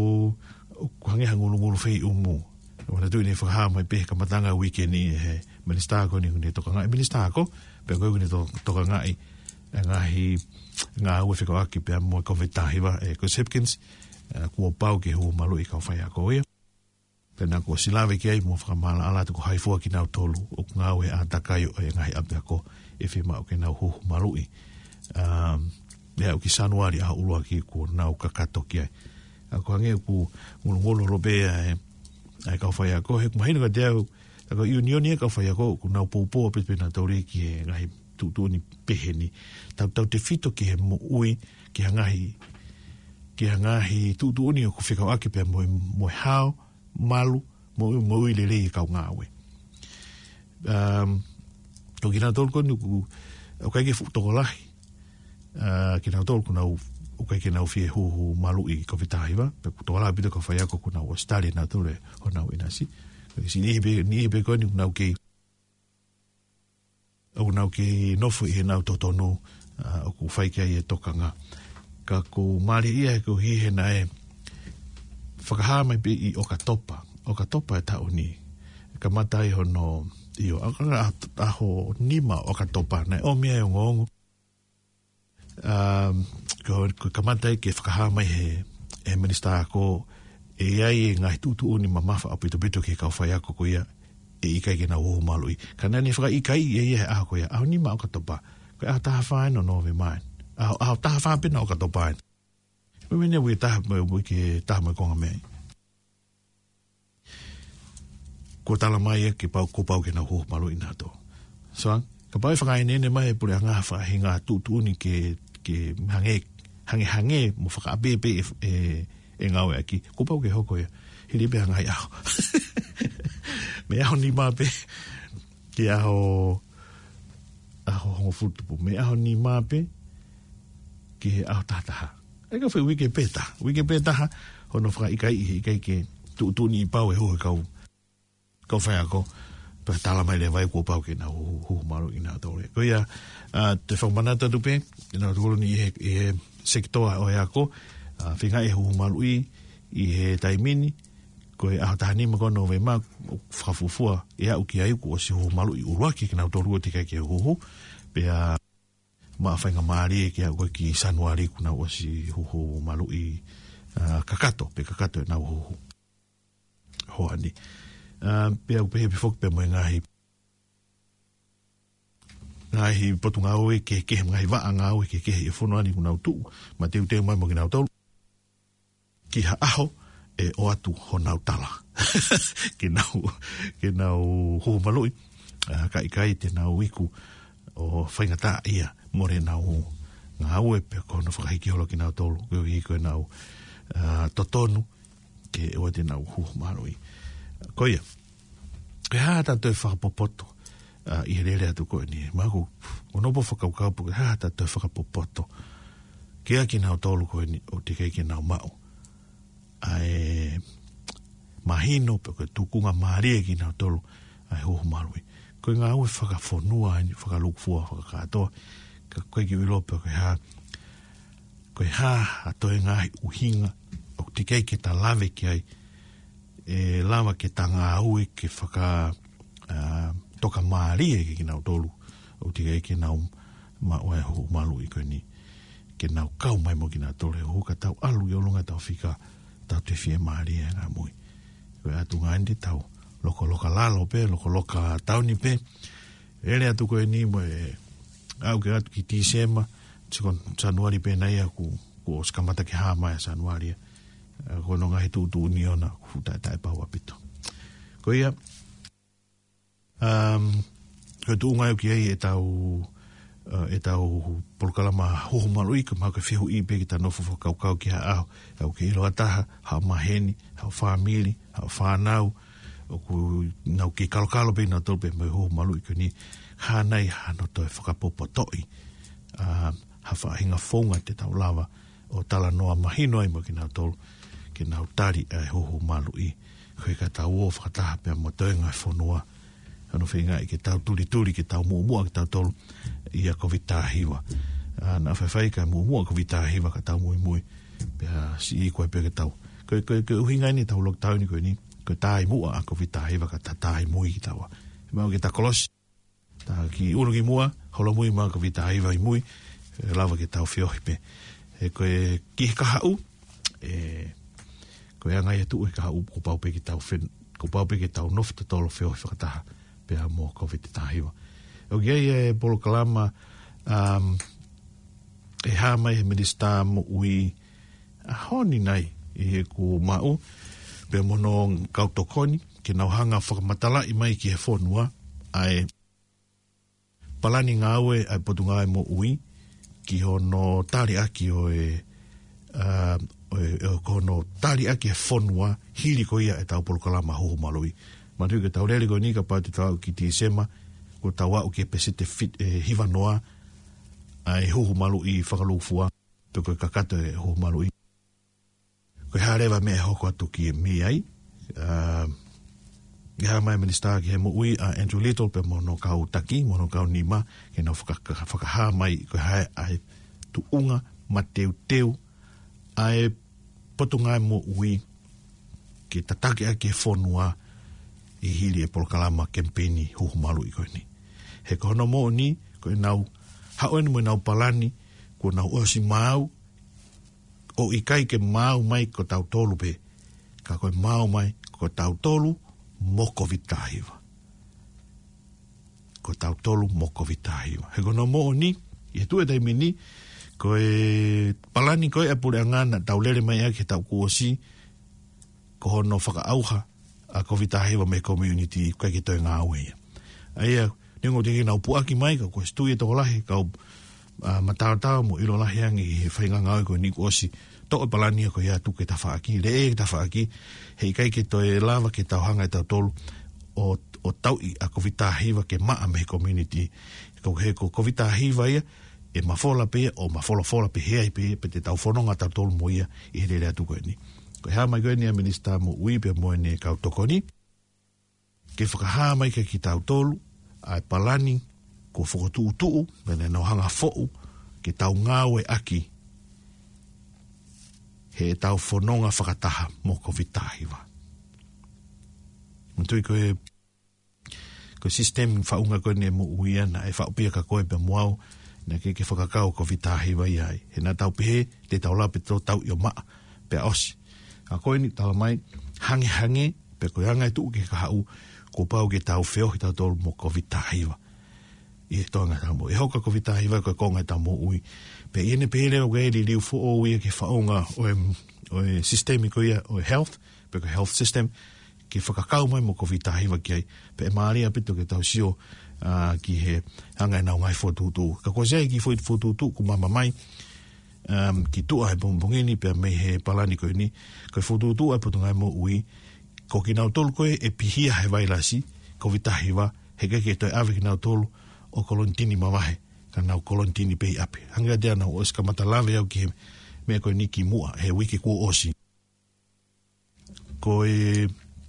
ku hange hangulu ngulu whai umu. Wana tui ni whakaha mai pehe ka matanga weekend ni he minister ko ni kune toka ngai. Minister ko, pe koe kune toka ngai e ngahi ngā ue whika aki pia mua kowetahi wa e Chris Hipkins uh, kua pau ke hu malu i kau whai a koe ia. Pena ko silawe ki ai mua whakamala ala te ko haifua ki nau tolu o ngā ue a takaio e ngahi ape ako e whima o ke nau hu malu i. Um, Lea o ki sanuari a ulua ki ko nau kakato ki ai. A ko hange ku ngulu robea e ai kau whai a koe. He kumahinu ka te au, tako iunioni e kau whai a koe ku nau poupoa pipena tauri ki he ngahi tutuuni peheni. Tau tau te fito ki he mo ui, ki hangahi, ki hangahi tutuuni o ku whikau aki pia moe, moe hao, malu, mo, mo ui le rei kau ngāwe. Um, o ki nā tolu koni ku, o kai ke toko lahi, uh, ki nā tolu ku nau, o kai ke nau fie hu hu malu i kowitahi wa, pe ku toko lahi pito ka whai ako ku nau Australia nā tolu e ho nau inasi. Si ni hipe koni ku nau kei, o nau ke nofu i he nau totonu uh, o ku whaikia i e tokanga. Ka ku maari ia e ku hihe na e whakaha mai pe i Okatopa. Okatopa e tau ni. Ka matai hono i o aho nima Okatopa na e o mea e o ngongo. Um, ka matai ke whakaha mai he, he minister ako e ai e ngai tutu uni mamafa apito pito ke kau whai ako ko ia e ikai ke na uhu malu i. Ka nani whaka ikai e ia e aho ko ia. Aho ni ma o katopa. Ko aho taha whae no nove maen. Aho, aho taha whae pina o katopa en. Mwe mene ui taha mwe ui ke taha mwe konga mei. Ko tala mai e ke pau ko pau ke na uhu malu i nato. So, ka pau e whaka e nene mai e pure a ngā wha he ngā tutu uni ke, ke hange, hange hange mo whaka apepe e, e, e ngawe aki. Ko pau ke hoko ia. Hiri pe hangai aho. Me aho ni mape, ki aho, aho hongo futupu. Me aho ni mape, ki he aho tataha. Eka whi wike peta. Wike petaha, hono whaka ikai i ikai ke tuutuni i pau e hu e kau, kau whai ako, pa tala mai le vai kua pau ke na hu, hu maru i nga tore. Ko ia, uh, te whakamanata tupe, ina tukoloni i he, i he sektoa o e ako, uh, whinga e hu maru i, i he taimini, ko e aho tahani ma kono ve ma whakafufua e au ki aiku o si hu malu i uruaki ki nau torua tika ki huhu pe a ma whainga maari e ki au ki sanuari ku nau o si huhu malu i uh, kakato pe kakato e nau huhu hoani uh, pe au pe hepi fok pe mo ngahi ngahi potu ngau e ke ke ngahi waa ngau e ke ke e whonoani ku nau tu ma teu teu mai mo ki nau tolu ki ha aho e o atu ho nau tala. ke nau, ke nau huhu malui. Uh, ka ikai te nau iku o whaingata ia more nau ngā ue pe kono whakahiki holo ki nau tolu. Keo hiko e nau uh, totonu ke o te nau huhu malui. Koia, ke hata toi whakapopoto uh, i herere atu koe ni. Mako, o nopo whakaukaupu ke hata toi whakapopoto kia ki nau tolu koe ni o te kei ki nau mau. Ai mahino pe koe tukunga maria ki nau tolu ai hoho marui. Koe ngā ue whakafonua, whakalukfua, whakakatoa, ka koe ki wilo pe koe ha, koe ha atoe ngāhi uhinga, o te kei ke ta lave ki ai, e lava ke ta ngā ue ke whaka uh, toka maria ki nau tolu, o te kei ke nau ma oe hoho marui koe ni. Ke nau kau mai mo ki nā tole ho ka tau alu i olunga tau whika tau te whie maari e ngā mui. Koe atu ngā indi tau loko loka lalo pe, loko loka tauni pe. Ere atu koe ni mo e au ke atu ki tisema, tsikon sanuari pe nei aku ku o skamata ke haa mai a sanuari. Koe no ngā he tūtu uni ona kufuta e tae pau apito. Koe ia, um, koe tu unga au ki ei e tau Uh, e tau polokalama hoho malui ka maka whihu i pe ki ta nofo whakaukau ki ha aho au ke ilo ataha, hao maheni, hao whamili, hao whanau o ku nau ki kalokalo pe nau tolpe mai hoho malui ka ni hanai hano toi whakapopo toi uh, ha whahinga whonga te tau lava o tala noa mahino ai mo ki nau tolu ki nau tari ai hoho malui koe ka tau o whakataha pe mo toi ngai whonua ano whinga i ke tau turi turi ke tau muamua ke tau tolu ia ko vitahiwa. Na whawhai ka muamua ko vitahiwa ka tau mui mui. Pea si i koe pe ke tau. Koe koe koe uhinga ni tau lok tau ni koe ni. Koe tai mua a ko vitahiwa ka ta tai mui ki taua. E mau ke ta kolosi. Ta ki unu ki mua, holo mui maa ko vitahiwa i mui. E lava ke tau whiohi pe. E koe ki ka hau. E koe angai atu e ka hau ko pau pe ki tau when. Ko pau pe ki tau nofu te tolo whiohi whakataha. Pea mo ko vitahiwa. O gei e polokalama um, e hā mai he minister mo ui a honi nei i he ku mau pe mono kautokoni ke nau hanga whakamatala i mai ki he whonua ai palani ngā ue ai potunga ai mo ui ki hono tari aki o e uh, o e hono tari aki he whonua hili ko ia e tau polokalama hoho malui matu ke tau rere ko ni ka pāti tau ki ti sema ko tawa o ke pesete fit e hiva noa ai hoho malu i whakalufua to ko kakato e hoho malu i ko harewa me hoko atu ki e mi ai uh, ha mai minister ki he mo ui a Andrew Little pe mono kau taki mono kau nima ke no whakaha mai ko hae ai tu unga ma teu teu ai potunga mo ui ki tatake a ke whonua i hili e polokalama kempeni hoho malu i koe ni. He kohono mo ni, koe nau haoeni mo nau palani, ko nau osi mau, o i kai ke mau mai ko tau tolu pe, ka koe mau mai ko tau tolu moko vitahiwa. Ko tau tolu moko vitahiwa. He kohono mo ni, i tu e taimi ni, koe palani koe e pure angana tau lere mai ake tau kuosi, kohono whaka auha, a ko vitahiwa me community kai ki toi ngā uea. Aia, nengo te ki nau puaki mai, ka koe stui e toko lahi, ka uh, matao-tao mo ilo lahi angi he whainga ngāui koe ni kuosi, toko palani a koe ia tu ke ta whaaki, le e ta whaaki, hei kai ki toi lava ke tau hanga e tau tolu, o, o tau i a ko vitahiwa ke maa me community, ko he ko ko vitahiwa ia, e mafola pe, o mafola fola pe hea i pe, pe te tau whanonga tau tolu mo ia, i he rea tu koe ni. Ko hea mai koe ni a minister mo ui pe moe ne kau tokoni, ke whakahaa mai ke ki tau tolu, ai palani, ko whakotuu tuu, mene no hanga fo'u, ke tau ngāwe aki, he tau whanonga whakataha mo ko vitahiwa. Mtui koe, ko system whaunga koe ne mo ui ana, e whaupia ka koe pe moau, na ke ke whakakau ko vitahiwa iai. He na tau pehe, te tau lape tau tau i o maa, pe osi. A koe ni tala mai, hange hange, pe koe hangai tuu ke ka hau, ko pau ke tau wheo ki tau tolu mo ko vitahiwa. I e toanga tau mo. E hoka ko vitahiwa koe konga tau mo ui. Pe iene pere o gei li liu fo o ui ke whaonga o e, o e systemi ko ia, o e health, pe ko health system, ke whakakau mai mo ko vitahiwa ki ai. Pe e maaria pito ke tau sio uh, ki he hangai nau ngai fotutu. Ka ko zei ki fotutu ku mama mai, Um, ki tua he pompongini pe mei he palani koe ni koe whututu ai potungai mo ui ko ki nau tolu koe e pihia he vailasi ko vitahiwa he keke toi awe ki nau tolu o kolontini mawahe ka nau kolontini pe ape. Hanga dea na o ska matalave au ki me ko niki mua he wiki ko osi. Ko e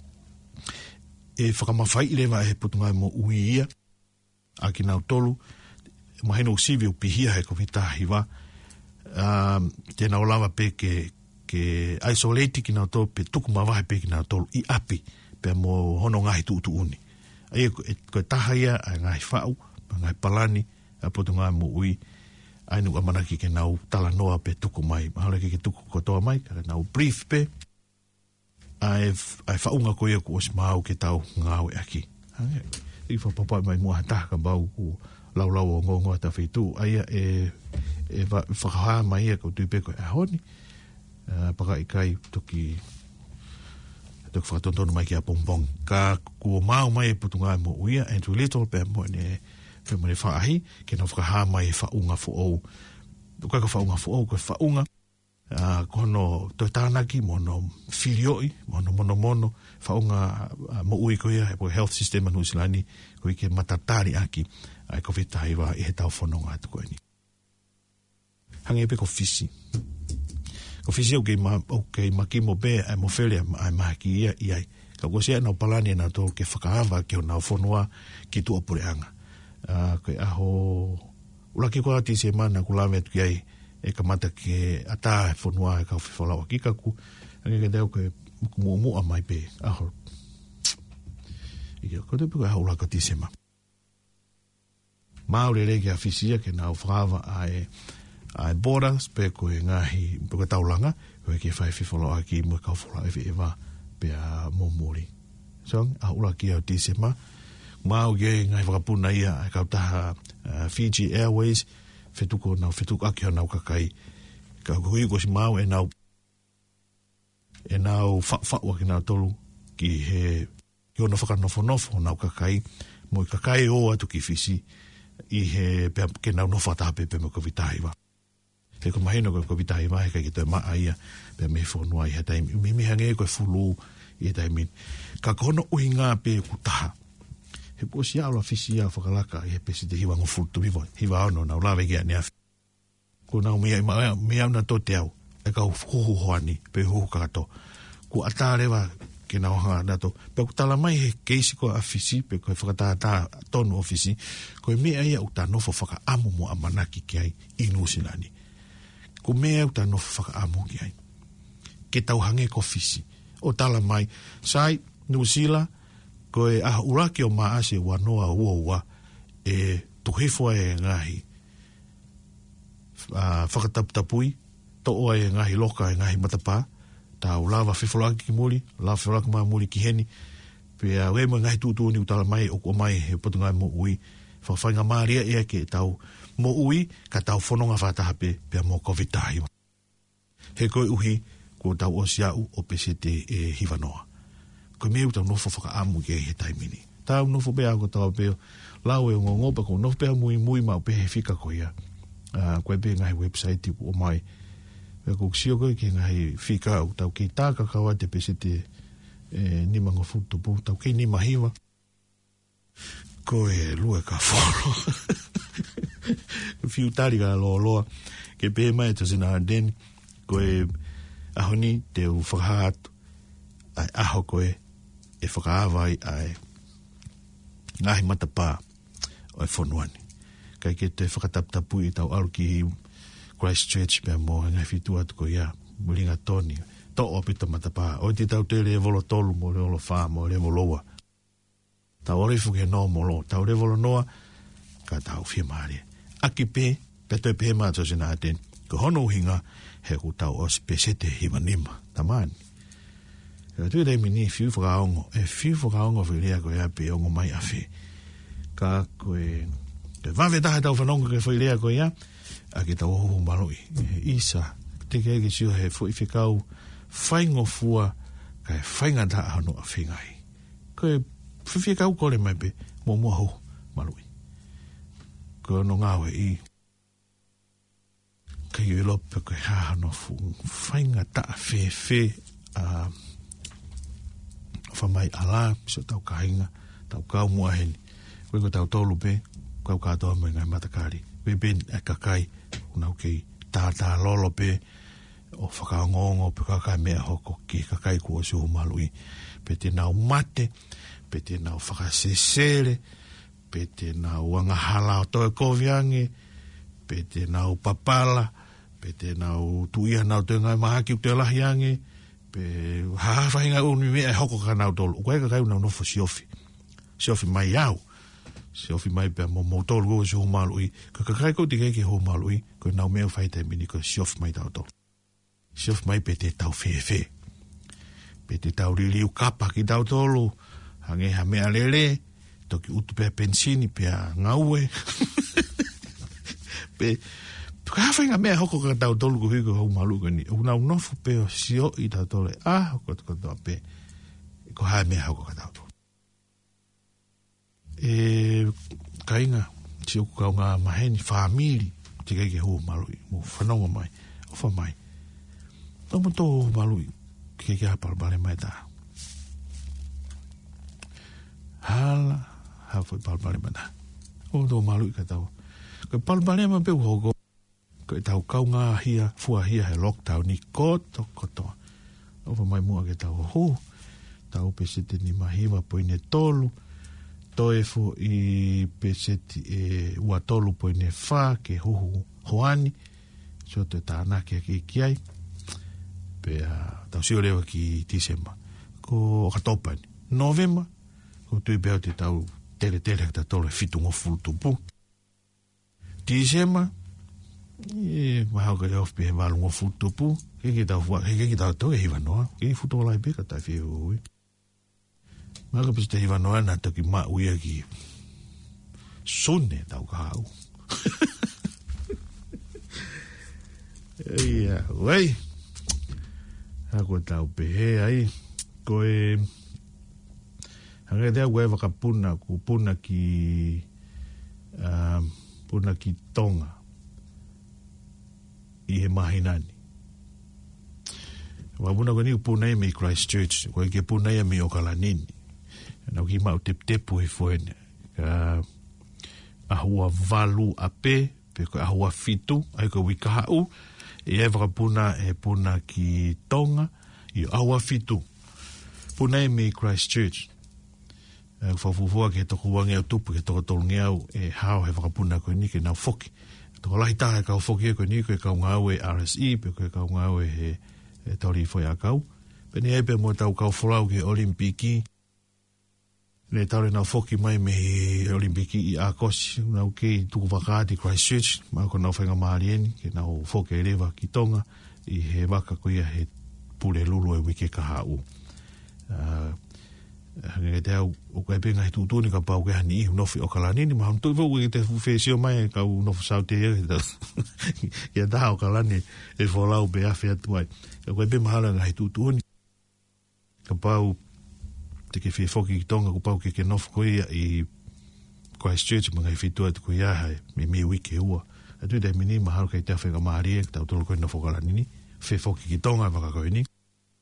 e whakamawhai i lewa he putungai mo ui ia a ki nau tolu maheno usivi u pihia he ko vitahi wa um, tēnā o lawa pe ke, ke isolate ki nau tolu pe tuku mawahe pe ki nau tolu i api pe mo hono ngahi tu utu uni. Ai ko taha ia a ngahi whau, ngahi palani a putungai mo ui ainu amanaki ke nau tala noa pe tuku mai. Mahalaki ke tuku kotoa mai, ka nau brief pe ai ai whaunga ko ia ko os mau ke tau ngau e aki. I whapapa mai mua hataka bau ku lau lau o ngongo ta whitu. Ai e e whakaha mai ia ko tuipe ko e honi. Paka i kai toki toki whakatontono mai ki a pompong. Ka kua mau mai e putunga mo uia Andrew Little pe mo ne pe mo ne whaahi ke na whakaha mai e whaunga fo ou. Tuka ka whaunga fo ou ko whaunga Uh, kono to tānaki mono whirioi, mono mono mono, whaunga uh, mo ui ko ia, he health system anu silani, ko i ke matatari aki, ai ko whitahi wa i he tau whanonga atu koe ni. Hange pe ko fisi. Ko fisi au kei ma, au kei maki mo be, ai mo whele ai mahaki ia i ai. Ka ko sea nau palani na tō ke whakaawa ke o nau whanua ki tu opureanga. Uh, koe aho, ulaki ko ati se mana kulawe atu ki ai, e ka mata ke ata e whanua e ka whiwhalawa kikaku, ange ke deo ke mua mua mai pe, aho. Ike, ko te puka haula ka tisema. Maure rege a fisia ke nau whakawa ai, ai borders, pe ko e ngahi, puka taulanga, ko e ke whai whiwhalawa ki mua ka whalawa e ewa pe a momori. So, a haula ki a tisema, mau ge ngai whakapuna ia, e kautaha uh, Fiji Airways, whetuko nau whetuko aki o nau kakai. Ka hui ko si mau e nau e nau whawha ki nau tolu ki he ki ono whakanofo-nofo nau kakai mo i kakai o atu ki fisi i he pe, ke nau nofa tape pe me kovitahi wa. He ko mahino ko kovitahi wa he kai ki toi maa ia pe me whanua i he taimi. Mi mi hange koe fulu i he taimi. Ka kono uhi ngā pe kutaha. He po si aula fisi ia whakalaka i he pesi te hiwa ngofutu vivo. Hiwa ono na ulawe kia ni afi. Ko nau mea mea una to te au. E ka huhu hoani pe huhu kakato. Ko atarewa ke nau hanga nato. Pe ku tala mai he keisi ko a fisi pe koe whakatata tonu o fisi. Koe mea ia uta nofo whaka amu mo amanaki ki ai inu sinani. Ko mea uta nofo whaka amu ki ai. Ke tau hange ko fisi. O tala mai. Sai, Nusila, ko e aha uraki o maase wanoa ua ua e tuhifua e ngahi uh, whakataputapui to oa e ngahi loka e ngahi matapa ta ulawa whiwhalaki ki muri la whiwhalaki maa muri ki heni pe a uh, wema ngahi tūtūni utala mai o ko mai he patungai mo ui whawhainga maaria ea ke tau mo ui ka tau whanonga whatahape pe a mo kovitahi he koe uhi ko tau o siau o pesete e hiwanoa ko me uta nofo whaka amu ke he taimini. Tau nofo pea ko tau peo, lau e o ngopa ko nofo pea mui mui mau pe he whika ko ia. Uh, koe pe ngahi website o mai. Pea ko ksio koe ke ngahi whika au tau kei tāka kawa te pese te eh, nima ngofutupu, tau kei nima hiwa. Ko e lua ka whoro. Whiu tari ka loa loa. Ke pe mai to sina deni. Ko e ahoni te u whakahatu. Ai aho koe e whakaawai ai ngahi matapa o e whonuani. Kai ke te whakataputapu i tau aru ki Christchurch mea mo ngai whitu atu ko ia mulinga toni. To o pita matapa. O te tau te le volo tolu mo le olo wha mo le voloa. Tau ore fuke no mo lo. Tau le volo noa ka tau whia maare. Aki pe, pe toi pe maa tosi nā ten. Ko hono uhinga he ku tau o spesete hiwa nima. Tamani. Ka tui rei mini whiu whakaongo. E whiu whakaongo whirea koe a pe ongo mai a whi. Ka koe... Ke wawe taha tau whanongo ke whirea koe a. A ke tau hoho maroi. E isa. Te kei ke siu he fui whikau. Whaingo fua. Ka e whainga taha hano a whingai. Koe whiwhikau kore mai pe. Mō mua ho maroi. Koe ono ngāwe i. Ka i ulope koe hahano fu. Whainga taha whe whe. A... Whamai ala, so tau kainga, tau kau mua heni. Koe ko tau tolu pe, kau katoa mai ngai matakari. Pepe e kakai, unau kei tātā lolo pe, o whakaongongo pe kakai mea hoko ki kakai kua si humalui. Pe te nau mate, pe te nau whakasesere, pe te nau angahala o toi koviange, pe te nau papala, pe te nau tuia nau te ngai mahaki o te lahiange, pe hawhainga unu mea e hoko ka nau tolu. Koe kakai unau nofo siofi. Siofi mai au. Siofi mai pe mo mo tolu kua si humalui. Ka kakai kau te keiki humalui, koe nau mea whaitai mini koe siofi mai tau tolu. Siofi mai pe te tau whewhe. Pe te tau ririu kapa ki tau tolu, hange ha mea lele, toki utu pea pensini, pea ngaue. Pe, ka hawhainga mea hoko ka tau tolu ko hiko hau malu ka ni. Unau nofu peo sio i tau tolu, ah, hoko tuko toa pe, ko hae mea hoko ka tau tolu. E, ka inga, si oku kau ngā maheni, whamiri, te keike hou malu i, mo whanonga mai, ofa mai. Tomo tō malu i, ke ke apalbale mai tā. Hala, hawhoi palbale mai tā. O tō malu i ka tau. Ko palbale mai peu hoko. Ko e tau kau ngā hia, fua hia he lockdown ni koto kotoa. Owa mai mua ke tau ho. Tau pesete ni mahiwa poine tolu. Toe fo i pesete e ua tolu poine wha ke hohu hoani. So te tānake ki kiai. Pe uh, tau sio lewa ki Disemba. Ko katopani. Novemba, ko tui peo te tau tele tele ka tole fitu ngofu tupu. Disemba, e mahau ka eof pe he walu ngofu tupu. Keke tau fua, keke tau toge hiwa noa. Keke futu olai peka tai whiu hui. Maka pisi te hiwa noa na toki maa uia ki sune tau ka hau. Ia, wei. Ako tau pehe ai, koe, hanga te au e waka puna, ku puna ki, uh, puna ki Tonga, i he mahinani. Wa puna koe ni puna e me Christchurch, koe ke puna e me Okalanini. Nau ki mau tep tepu he fuene, ka ahua valu ape, pe koe ahua fitu, ai koe wikahau, e e whakapuna e puna ki Tonga i aua fitu. Puna e me Christchurch. E whawhufua ke toko wange au tupu ke toko tolu ngeau e hao he whakapuna koe ni ke nau whoki. Toko lahi taha e kau whoki e koe ni koe kau ngau e R S E, pe koe kau ngau e he e tori foi a kau. Pene e pe mo tau kau wholau ke Olimpiki. Le taure nau whoki mai me Olimpiki i a kosi. Nau ke tuku wakaati Christchurch. Mau ko nau whainga maarieni. Ke nau whoki e rewa ki Tonga. I he waka ko ia he pule lulu e wike ka hau. Uh, Hange te au o kai penga he tūtūni ka pau ke hani ihu nofi o kalanini. Ma hamtui vau e te whesio mai e kau nofu saute e. Ia taha o kalani e wholau be awhi atuai. O kai penga hala nga he tūtūni. Ka pau te ke whi whoki ki Tonga, ko pau ke ke nofu ko ia i Christchurch, mga i whitua te ko ia hai, me mi wiki ua. A tui dai mini, mahalo kei te awhenga maari e, tau tolo koe nofu kalanini, whi whoki ki Tonga, waka koe ni.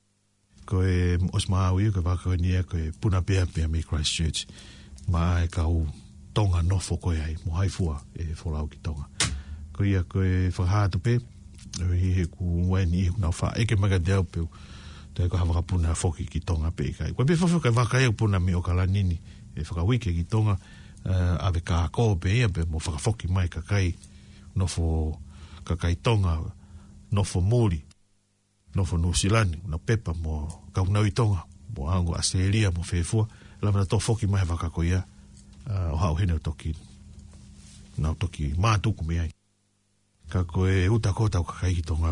Koe os maa ui, koe waka koe ni e, koe puna pia pia mi Christchurch. Maa e kau Tonga nofu koe ai, mo haifua e wholau ki Tonga. Koe ia koe whakahatu pe, hi he ku weni ihu nau wha, eke maga te au peu, te ko hawa puna foki ki Tonga pe kai. Ko be fofu ka waka e puna mi o kalanini e whaka wike ki Tonga uh, ave ka ko pe ia pe mo whaka foki mai ka kai no fo ka kai Tonga no fo Mori no fo New Zealand na pepa mo ka una i Tonga mo ango Australia mo fefua la na to foki mai waka ko ia uh, o hau hene toki na toki ma tu ku me ai ka ko e uta ko ta ka kai ki Tonga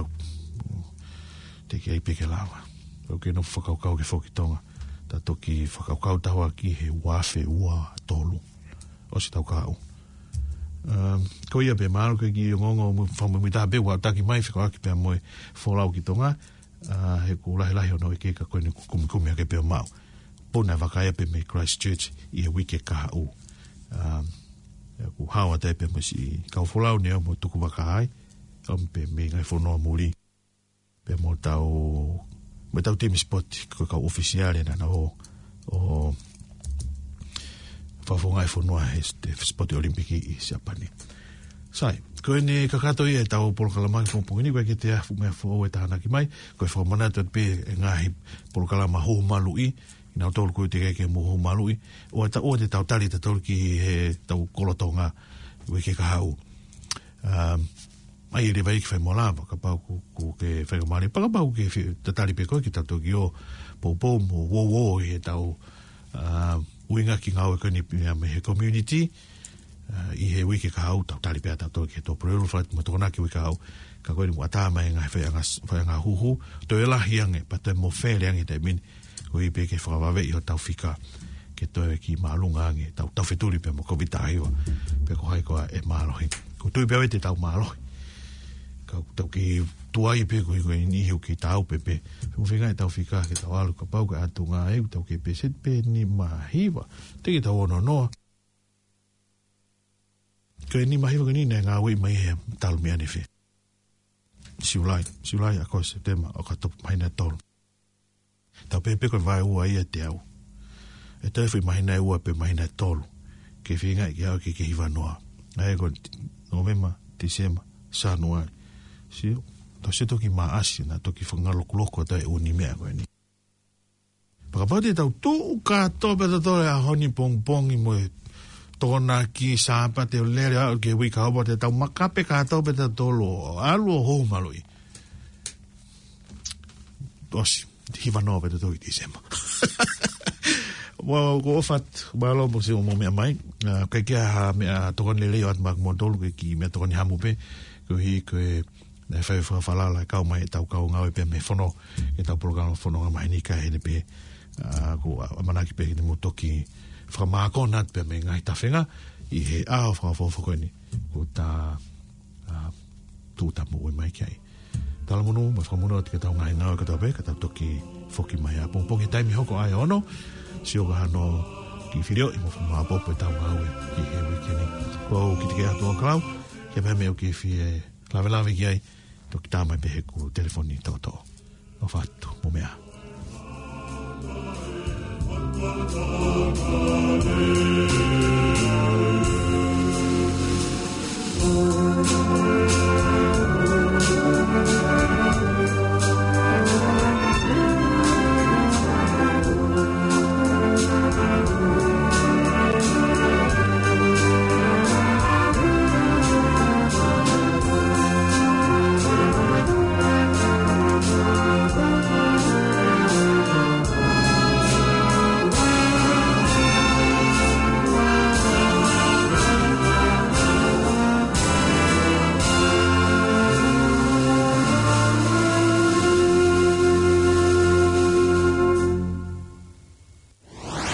te ki ai pe ke lava. O ke no whakaukau ke whoki Tonga. Ta toki whakaukau tawa ki he wafe ua tolu. O si tau kau. Um, ko ia pe maaro ke ki ngongo whamu mita be wa taki mai whakawaki pe moe wholau ki Tonga. Uh, he ku lahi lahi ono e ke ka koe ni kumikumi ake pe mau. Pona whakaia pe me Christchurch i he wike ka au. Um, ku hawa te pe mo si kau wholau nea mo tuku wakahai. Om pe me ngai whonoa muri. Pe mo tau me tau temi spot ko ka oficiale na o o fa fonga e fonua este spot olimpiki i Japani. Sai, koe ne kakato i e tau polokalama ki whongpongini, koe ke te afu mea fo e tahana ki mai, koe whamana te pe e ngahi polokalama ho malu i, i nau tolu koe te keke mo ho malu i, o e ta o te tau tari te tolu ki he tau kolotonga, koe ke kahau. Um, ai e rewai ki whai molama, ka pau ku, ku ke whakamari, pa ka pau ke te tari pe koe ki tatu ki o poupou mo wo wo i he tau uh, uinga ki ngau e koe ni me he community, Uh, i he wiki ka hau tau tari pēta tau ki he tō prero whait ma tōna ki wiki hau ka koe ni mua tā mai ngai whai anga huhu tō e lahi ange pa tō e mo whēle ange te mini ko i pēke whakawawe i ho tau whika ke tō e ki mālunga ange tau tau wheturi pē mo kovi tāhiwa pē ko hai koa e mālohi ko tui pēwe te tau mālohi ka tau ki tuai pē ko i koe ni hiu ki tau pē pē mo whinga e tau whika ke tau alu ka pau ka atu ngā eu tau ke pē set pē ni mahiwa te ki tau ono noa Koe ni mahiwa ka ni ne ngā wei mai he talu mea ne whi. Siulai, siulai a koe se tema o ka topu mahina tolu. Tau pepe koe vai ua ia te au. E tau whi mahina e ua pe mahina tolu. Ke whinga i ki au ki ke hiwa noa. Nai koe novema, disema, sanua. Sio, tau se toki maa asi na toki whangaloko loko tau e uni mea koe ni. Pakapati tau tu ka tope tatore a honi pong pongi mo e tōna ki sāpa te lere au ke wika hau te tau makape ka tau pe te tolo alu o hou malui osi hiwa noa pe te tau i disema wa ko ofat malo mo se o mo mea mai kai kia ha mea tokon lele o at mak mo tolu ke ki mea tokon hamu pe ko hi ko e na whai whawhalala kau mai e tau kau ngau e pe me whono e tau polokano whono nga mai ni ka he ne pe ko amanaki pe ki te motoki whamako nat pe me ngai tawhenga i he ao whawhawha koe ni ko tā tūta mo oi mai kiai. Tala munu, ma whakamuna o tika tau ngai ngau e katau pe, katau toki whoki mai a pongpong he taimi hoko ai ono, si o kahano ki whirio i mo whamaa popo e tau ngau e ki he wikeni. Ko ki tike atua kalau, kia peha me o ki whie lawe lawe ki ai, toki tā mai pehe ku telefoni tau tau. O whatu, mo mea.